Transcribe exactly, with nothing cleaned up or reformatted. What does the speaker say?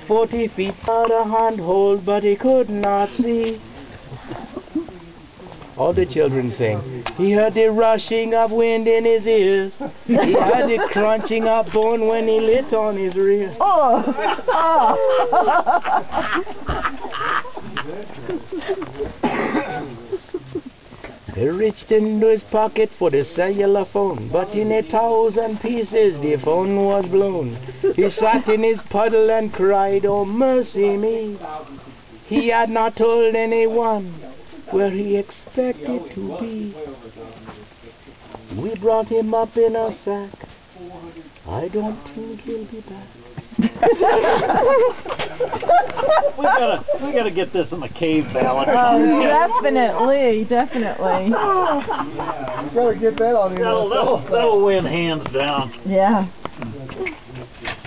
forty feet out a handhold, but he could not see. All the children sing. He heard the rushing of wind in his ears. He heard the crunching of bone when he lit on his rear. Oh. Oh. He reached into his pocket for the cellular phone, but in a thousand pieces the phone was blown. He sat in his puddle and cried, "Oh mercy me." He had not told anyone where he expected to be. We brought him up in a sack. I don't think he'll be back. we gotta, we gotta get this in the cave ballad. Oh, definitely, definitely. Gotta get that on the That'll, that'll, that'll win hands down. Yeah.